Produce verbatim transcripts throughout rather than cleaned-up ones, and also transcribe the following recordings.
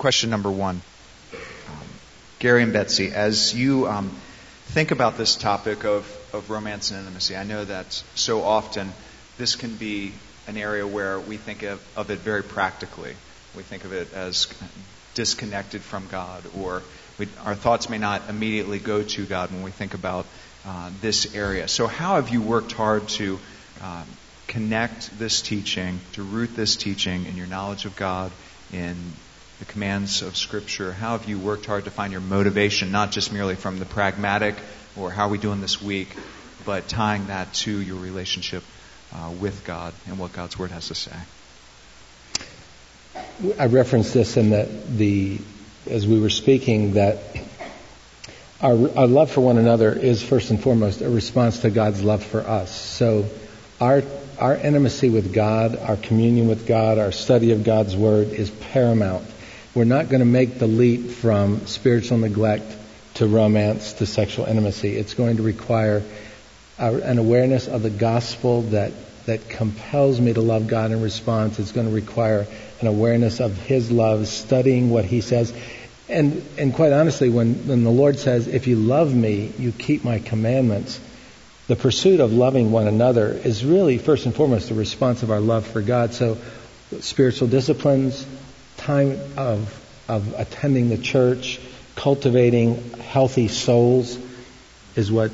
question number one. Um, Gary and Betsy, as you um, think about this topic of, of romance and intimacy, I know that so often this can be an area where we think of, of it very practically. We think of it as disconnected from God, or we, our thoughts may not immediately go to God when we think about uh, this area. So how have you worked hard to um, connect this teaching, to root this teaching in your knowledge of God, in the commands of Scripture? How have you worked hard to find your motivation, not just merely from the pragmatic or how are we doing this week, but tying that to your relationship uh, with God and what God's Word has to say? I referenced this in the, the as we were speaking, that our, our love for one another is first and foremost a response to God's love for us. So our our intimacy with God, our communion with God, our study of God's Word is paramount. We're not going to make the leap from spiritual neglect to romance to sexual intimacy. It's going to require a, an awareness of the gospel that that compels me to love God in response. It's going to require an awareness of His love, studying what He says. And and quite honestly, when, when the Lord says, if you love me, you keep my commandments, the pursuit of loving one another is really, first and foremost, a response of our love for God. So spiritual disciplines, time of of attending the church, cultivating healthy souls is what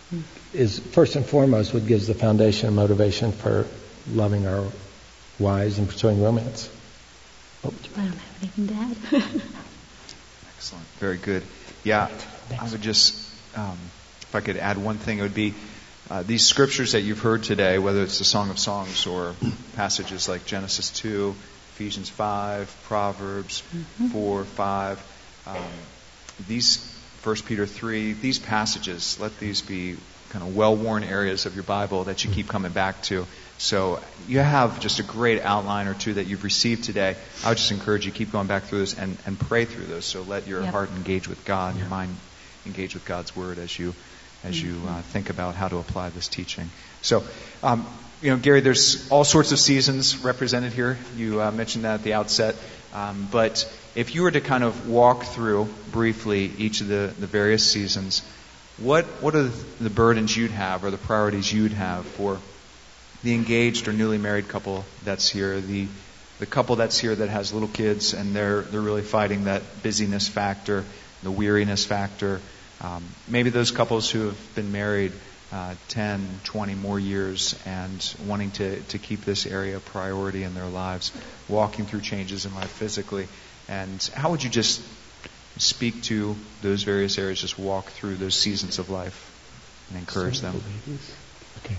is first and foremost what gives the foundation and motivation for loving our wives and pursuing romance. Oh. I don't have anything to add. Excellent. Very good. Yeah, I would just, um, if I could add one thing, it would be uh, these scriptures that you've heard today, whether it's the Song of Songs or passages like Genesis two, Ephesians five, Proverbs mm-hmm. four, five, um, these First Peter three, these passages, let these be kind of well-worn areas of your Bible that you keep coming back to. So you have just a great outline or two that you've received today. I would just encourage you, keep going back through those and, and pray through those. So let your yep. heart engage with God, and your mind engage with God's Word as you as mm-hmm. you uh, think about how to apply this teaching. So, um, you know, Gary, there's all sorts of seasons represented here. You uh, mentioned that at the outset. Um, but if you were to kind of walk through briefly each of the, the various seasons, what what are the burdens you'd have or the priorities you'd have for the engaged or newly married couple that's here, the the couple that's here that has little kids and they're they're really fighting that busyness factor, the weariness factor, um, maybe those couples who have been married uh, ten, twenty more years and wanting to, to keep this area a priority in their lives, walking through changes in life physically. And how would you just speak to those various areas, just walk through those seasons of life and encourage them? Okay.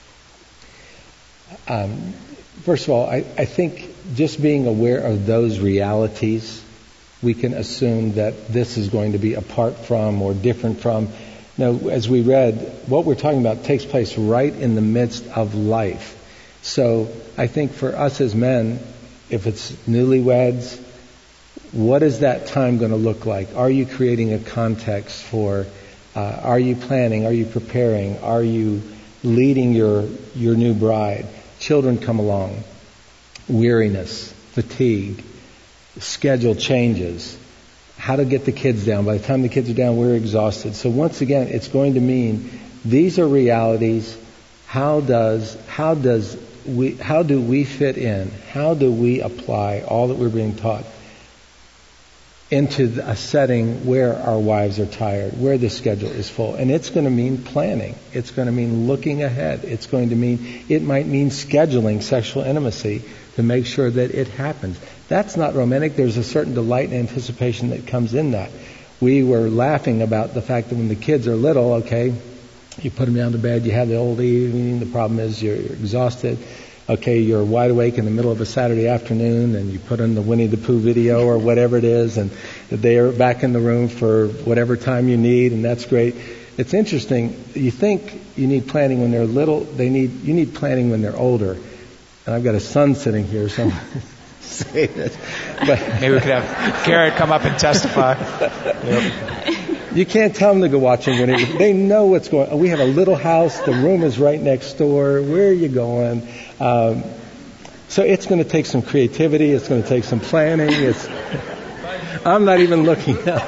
Um, first of all, I, I think just being aware of those realities, we can assume that this is going to be apart from or different from. Now, as we read, what we're talking about takes place right in the midst of life. So I think for us as men, if it's newlyweds, what is that time going to look like? Are you creating a context for, uh, are you planning, are you preparing, are you leading your your new bride? Children come along, weariness, fatigue, schedule changes, how to get the kids down. By the time the kids are down, we're exhausted. So once again, it's going to mean these are realities. How does how does we how do we fit in? How do we apply all that we're being taught into a setting where our wives are tired, where the schedule is full? And it's going to mean planning. It's going to mean looking ahead. It's going to mean, it might mean scheduling sexual intimacy to make sure that it happens. That's not romantic. There's a certain delight and anticipation that comes in that. We were laughing about the fact that when the kids are little, okay, you put them down to bed, you have the old evening, the problem is you're, you're exhausted. Okay, you're wide awake in the middle of a Saturday afternoon and you put on the Winnie the Pooh video or whatever it is and they're back in the room for whatever time you need, and that's great. It's interesting. You think you need planning when they're little. They need you need planning when they're older. And I've got a son sitting here, so I'm saying it. But maybe we could have Garrett come up and testify. Yep. You can't tell them to go watching Winnie. They know what's going on. We have a little house. The room is right next door. Where are you going? Um, so it's going to take some creativity. It's going to take some planning. It's I'm not even looking up.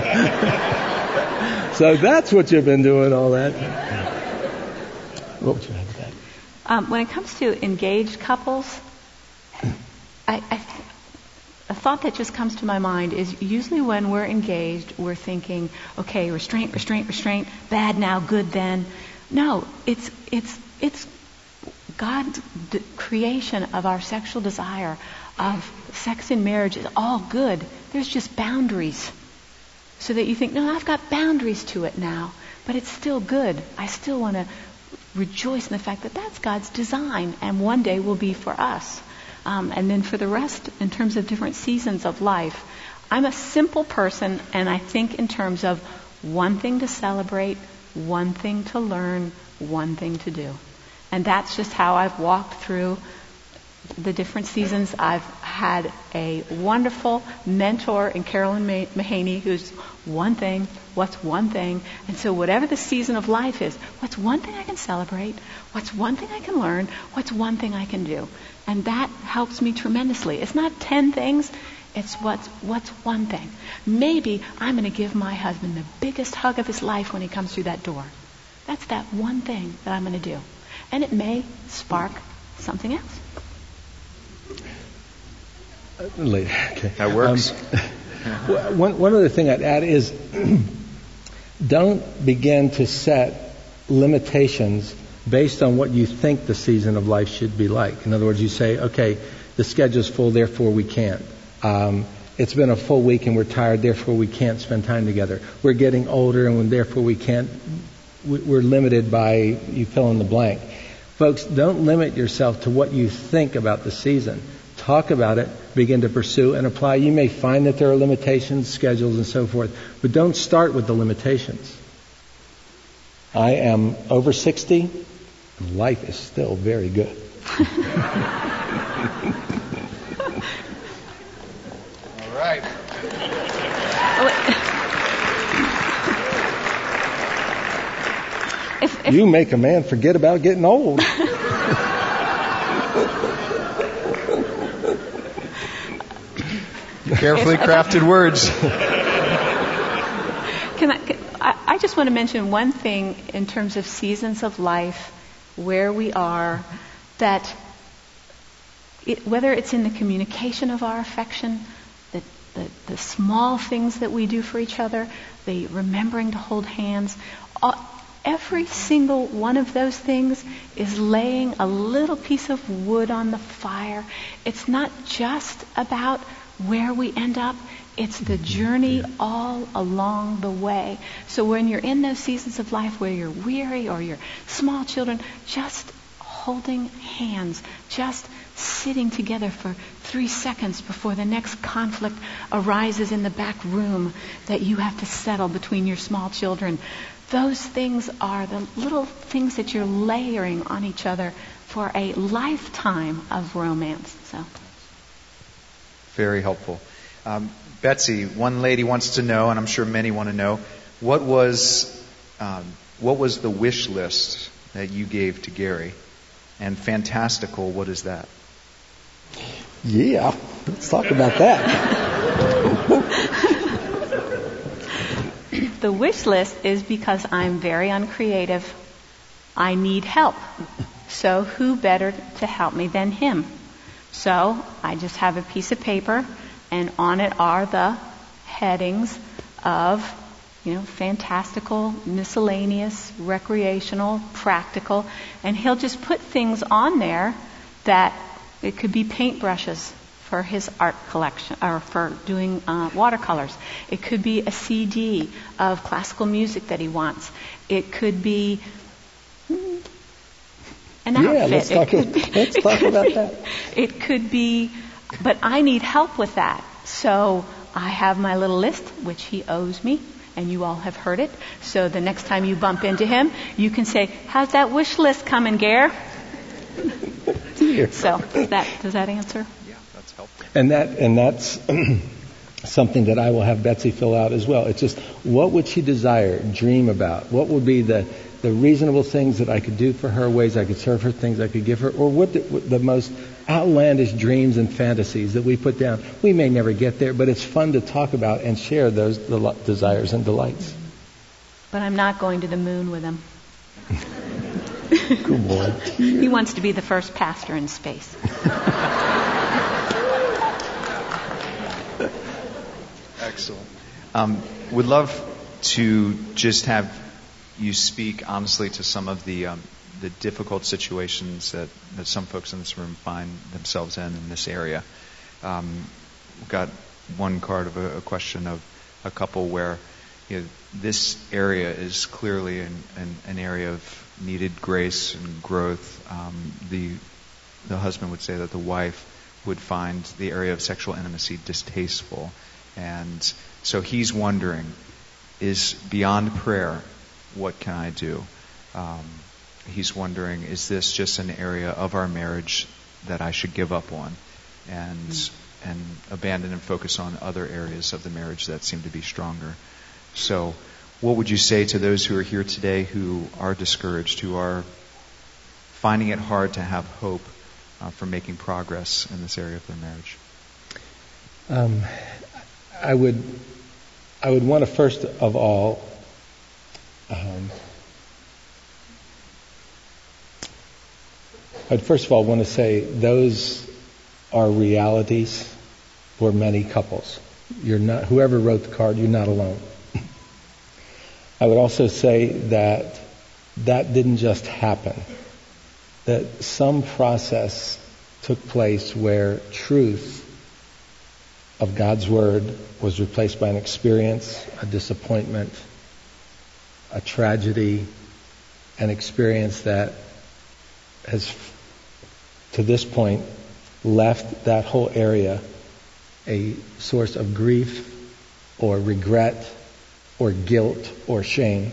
So that's what you've been doing all that. What would you have with that? Um, when it comes to engaged couples, I, I, a thought that just comes to my mind is usually when we're engaged, we're thinking, okay, restraint, restraint, restraint, bad now, good then. No, it's it's it's God's d- creation of our sexual desire, of sex in marriage is all good. There's just boundaries. So that you think, no, I've got boundaries to it now, but it's still good. I still want to rejoice in the fact that that's God's design, and one day will be for us. Um, and then for the rest, in terms of different seasons of life, I'm a simple person, and I think in terms of one thing to celebrate, one thing to learn, one thing to do. And that's just how I've walked through the different seasons. I've had a wonderful mentor in Carolyn Mahaney, who's one thing, what's one thing? And so whatever the season of life is, what's one thing I can celebrate? What's one thing I can learn? What's one thing I can do? And that helps me tremendously. It's not ten things. It's what's, what's one thing. Maybe I'm going to give my husband the biggest hug of his life when he comes through that door. That's that one thing that I'm going to do. And it may spark something else. Okay. That works. Um, one, one other thing I'd add is don't begin to set limitations based on what you think the season of life should be like. In other words, you say, okay, the schedule's full, therefore we can't. Um, it's been a full week and we're tired, therefore we can't spend time together. We're getting older and therefore we can't, we're limited by, you fill in the blank. Folks, don't limit yourself to what you think about the season. Talk about it, begin to pursue and apply. You may find that there are limitations, schedules, and so forth, but don't start with the limitations. I am over sixty, and life is still very good. All right. If, if you make a man forget about getting old. Carefully crafted words. Can I, can, I, I just want to mention one thing in terms of seasons of life, where we are, that it, whether it's in the communication of our affection, the, the, the small things that we do for each other, the remembering to hold hands, all, every single one of those things is laying a little piece of wood on the fire. It's not just about where we end up, it's the journey all along the way. So when you're in those seasons of life where you're weary or you're small children, just holding hands, just sitting together for three seconds before the next conflict arises in the back room that you have to settle between your small children. Those things are the little things that you're layering on each other for a lifetime of romance. So. Very helpful. Um, Betsy, one lady wants to know, and I'm sure many want to know, what was um, what was the wish list that you gave to Gary? And fantastical, what is that? Yeah, let's talk about that. The wish list is because I'm very uncreative. I need help. So who better to help me than him? So I just have a piece of paper, and on it are the headings of, you know, fantastical, miscellaneous, recreational, practical, and he'll just put things on there that it could be paintbrushes for his art collection, or for doing uh, watercolors. It could be a C D of classical music that he wants. It could be an yeah, outfit. let's talk, it could be, let's talk about be, that. It could be, but I need help with that. So I have my little list, which he owes me, and you all have heard it. So the next time you bump into him, you can say, "How's that wish list coming, Gare?" So does that does that answer? Yeah, that's helpful. And that and that's something that I will have Betsy fill out as well. It's just, what would she desire, dream about? What would be the, the reasonable things that I could do for her, ways I could serve her, things I could give her, or what the, what the most outlandish dreams and fantasies that we put down. We may never get there, but it's fun to talk about and share those del- desires and delights. But I'm not going to the moon with him. Good boy. He wants to be the first pastor in space. Excellent. Um, would love to just have you speak honestly to some of the um, the difficult situations that, that some folks in this room find themselves in in this area. Um, we've got one card of a, a question of a couple where, you know, this area is clearly an, an, an area of needed grace and growth. Um, the the husband would say that the wife would find the area of sexual intimacy distasteful. And so he's wondering, is beyond prayer, what can I do? Um, he's wondering, is this just an area of our marriage that I should give up on and mm-hmm. and abandon and focus on other areas of the marriage that seem to be stronger? So what would you say to those who are here today who are discouraged, who are finding it hard to have hope uh, for making progress in this area of their marriage? Um, I would, I would want to first of all, um, I'd first of all want to say those are realities for many couples. You're not, whoever wrote the card, you're not alone. I would also say that that didn't just happen. That some process took place where truth of God's Word was replaced by an experience, a disappointment, a tragedy, an experience that has, to this point, left that whole area a source of grief or regret or guilt or shame.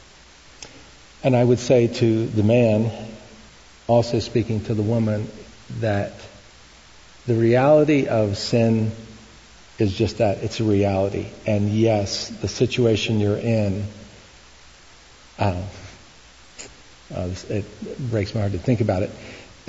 And I would say to the man, also speaking to the woman, that the reality of sin is just that. It's a reality. And yes, the situation you're in, uh, uh, it breaks my heart to think about it.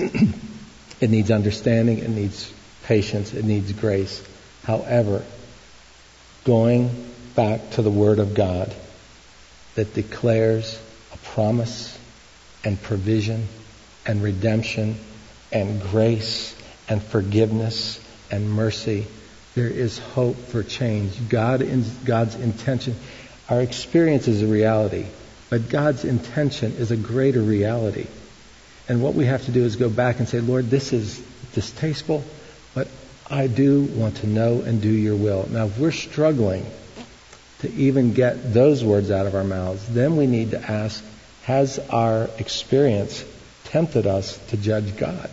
It needs understanding. It needs patience. It needs grace. However, going back to the Word of God that declares a promise and provision and redemption and grace and forgiveness and mercy, there is hope for change. God, in, God's intention, our experience is a reality, but God's intention is a greater reality. And what we have to do is go back and say, Lord, this is distasteful, but I do want to know and do your will. Now, if we're struggling to even get those words out of our mouths, then we need to ask, has our experience tempted us to judge God,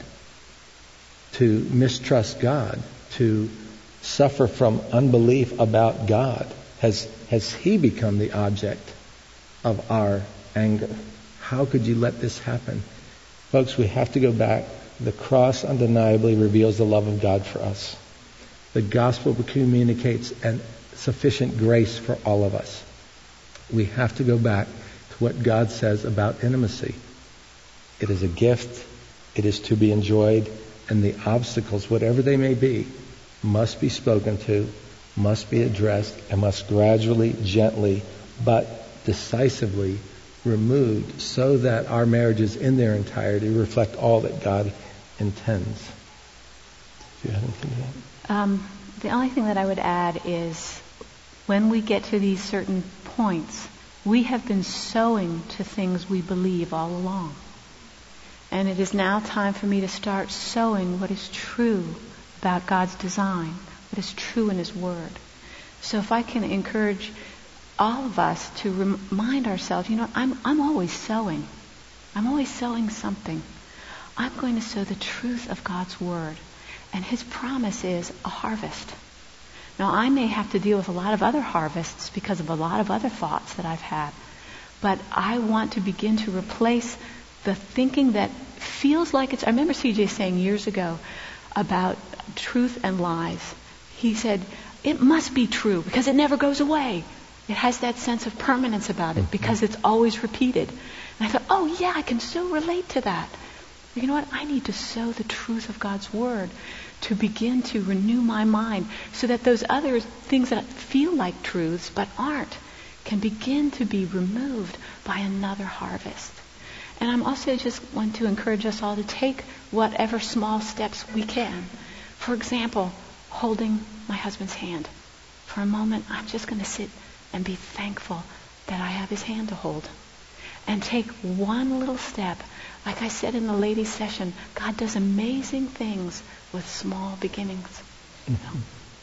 to mistrust God, to suffer from unbelief about God? Has has He become the object of our anger? How could you let this happen? Folks, we have to go back. The cross undeniably reveals the love of God for us. The gospel communicates an sufficient grace for all of us. We have to go back to what God says about intimacy. It is a gift. It is to be enjoyed. And the obstacles, whatever they may be, must be spoken to, must be addressed, and must gradually, gently, but decisively removed so that our marriages in their entirety reflect all that God intends. Do you have anything to add? Um, the only thing that I would add is when we get to these certain points, we have been sowing to things we believe all along. And it is now time for me to start sowing what is true about God's design, what is true in His Word. So if I can encourage all of us to remind ourselves, you know, I'm I'm always sowing. I'm always sowing something. I'm going to sow the truth of God's Word. And His promise is a harvest. Now, I may have to deal with a lot of other harvests because of a lot of other thoughts that I've had. But I want to begin to replace the thinking that feels like it's... I remember C J saying years ago about truth and lies. He said, it must be true because it never goes away. It has that sense of permanence about it because it's always repeated. And I thought, oh yeah, I can so relate to that. You know what? I need to sow the truth of God's Word to begin to renew my mind so that those other things that feel like truths but aren't can begin to be removed by another harvest. And I'm also just want to encourage us all to take whatever small steps we can. For example, holding my husband's hand. For a moment, I'm just going to sit and be thankful that I have his hand to hold. And take one little step. Like I said in the ladies' session, God does amazing things with small beginnings. Mm-hmm.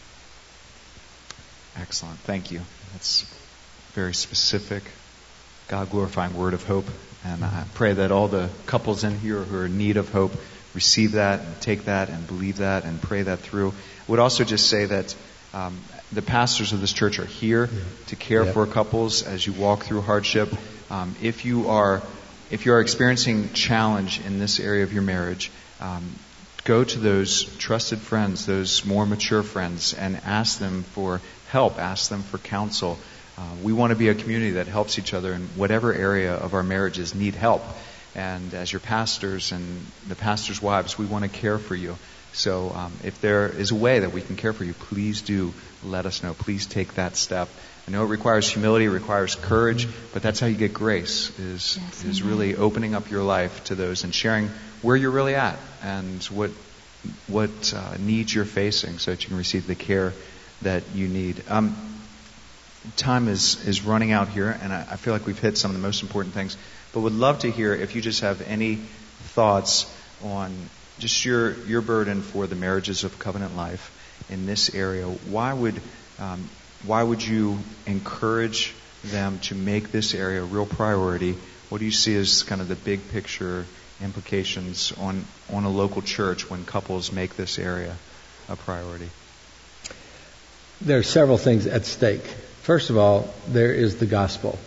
Excellent. Thank you. That's very specific, God-glorifying word of hope. And I pray that all the couples in here who are in need of hope receive that and take that and believe that and pray that through. I would also just say that um, the pastors of this church are here to care yeah. for couples as you walk through hardship. Um, if you are if you are experiencing challenge in this area of your marriage, um, go to those trusted friends, those more mature friends, and ask them for help. Ask them for counsel. Uh, we want to be a community that helps each other in whatever area of our marriages need help. And as your pastors and the pastors' wives, we want to care for you. So um, if there is a way that we can care for you, please do let us know. Please take that step. I know it requires humility, it requires courage, but that's how you get grace, is Yes, is amen. really opening up your life to those and sharing where you're really at and what what uh, needs you're facing so that you can receive the care that you need. Um, time is, is running out here, and I, I feel like we've hit some of the most important things, but would love to hear if you just have any thoughts on just your, your burden for the marriages of covenant life in this area. Why would um, why would you encourage them to make this area a real priority? What do you see as kind of the big picture implications on, on a local church when couples make this area a priority? There are several things at stake. First of all, there is the gospel.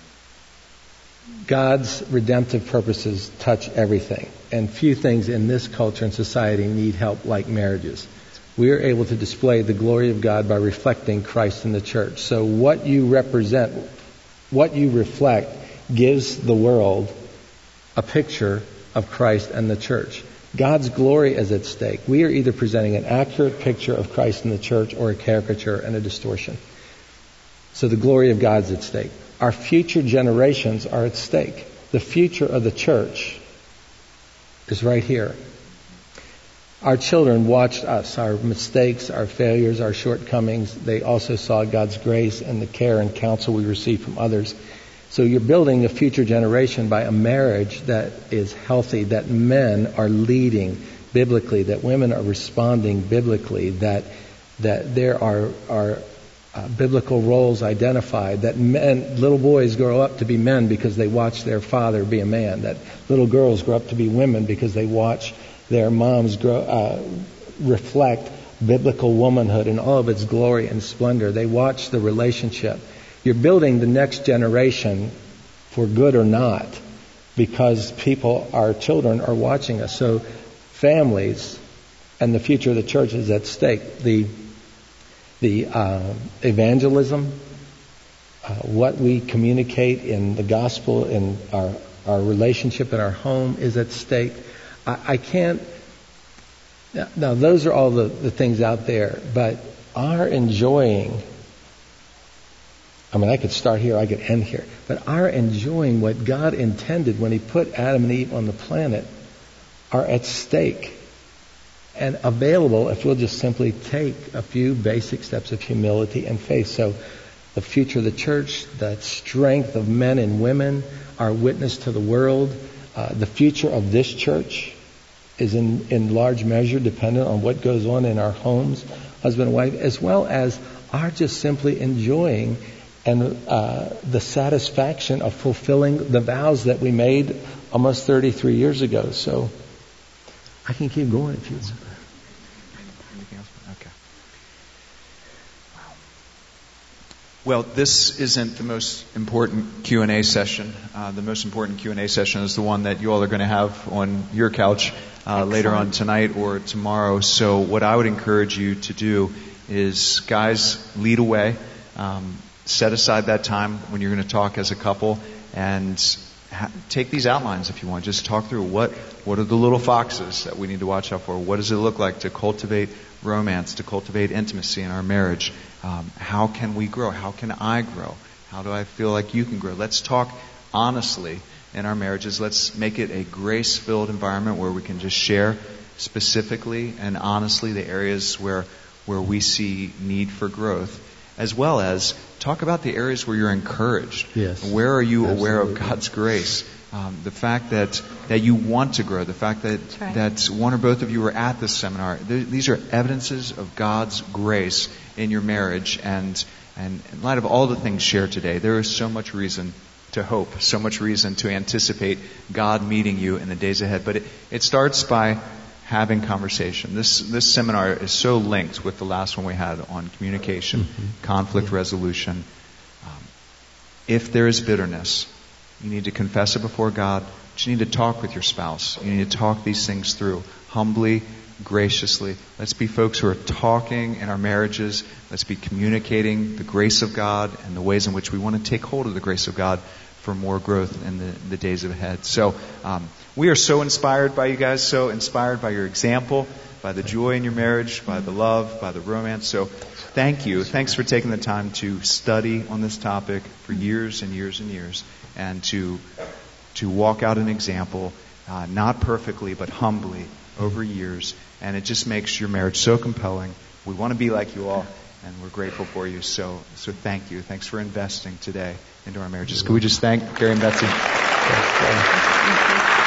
God's redemptive purposes touch everything, and few things in this culture and society need help like marriages. We are able to display the glory of God by reflecting Christ in the church. So what you represent, what you reflect, gives the world a picture of Christ and the church. God's glory is at stake. We are either presenting an accurate picture of Christ in the church or a caricature and a distortion. So the glory of God is at stake. Our future generations are at stake. The future of the church is right here. Our children watched us, our mistakes, our failures, our shortcomings. They also saw God's grace and the care and counsel we receive from others. So you're building a future generation by a marriage that is healthy, that men are leading biblically, that women are responding biblically, that that there are are uh, biblical roles identified, that men, little boys grow up to be men because they watch their father be a man, that little girls grow up to be women because they watch their moms grow, uh, reflect biblical womanhood in all of its glory and splendor. They watch the relationship. You're building the next generation for good or not because people, our children, are watching us. So families and the future of the church is at stake. The the uh, evangelism, uh, what we communicate in the gospel, in our, our relationship in our home is at stake. I, I can't... Now, those are all the, the things out there, but our enjoying... I mean, I could start here, I could end here. But our enjoying what God intended when He put Adam and Eve on the planet are at stake and available if we'll just simply take a few basic steps of humility and faith. So the future of the church, the strength of men and women, our witness to the world, uh, the future of this church is in, in large measure dependent on what goes on in our homes, husband and wife, as well as our just simply enjoying and uh, the satisfaction of fulfilling the vows that we made almost thirty-three years ago. So I can keep going if you want. Anything else? Okay. Wow. Well, this isn't the most important Q and A session. Uh, the most important Q and A session is the one that you all are going to have on your couch uh, later on tonight or tomorrow. So what I would encourage you to do is, guys, lead away. Um, set aside that time when you're going to talk as a couple, and ha- take these outlines if you want. Just talk through what what are the little foxes that we need to watch out for. What does it look like to cultivate romance, to cultivate intimacy in our marriage? Um, how can we grow? How can I grow? How do I feel like you can grow? Let's talk honestly in our marriages. Let's make it a grace-filled environment where we can just share specifically and honestly the areas where where we see need for growth, as well as talk about the areas where you're encouraged. Yes. Where are you Absolutely. aware of God's grace? Um, the fact that, that you want to grow, the fact that right. that one or both of you were at this seminar. Th- these are evidences of God's grace in your marriage. And, and in light of all the things shared today, there is so much reason to hope, so much reason to anticipate God meeting you in the days ahead. But it, it starts by having conversation. This this seminar is so linked with the last one we had on communication, mm-hmm. conflict yeah. resolution. Um, if there is bitterness, you need to confess it before God. But you need to talk with your spouse. You need to talk these things through humbly, graciously. Let's be folks who are talking in our marriages. Let's be communicating the grace of God and the ways in which we want to take hold of the grace of God for more growth in the, the days ahead. So um, we are so inspired by you guys, so inspired by your example, by the joy in your marriage, by the love, by the romance. So thank you. Thanks for taking the time to study on this topic for years and years and years, and to to walk out an example, uh, not perfectly, but humbly over years. And it just makes your marriage so compelling. We want to be like you all, and we're grateful for you. So so thank you. Thanks for investing today into our marriages. Could we just thank Gary and Betsy? Thank you.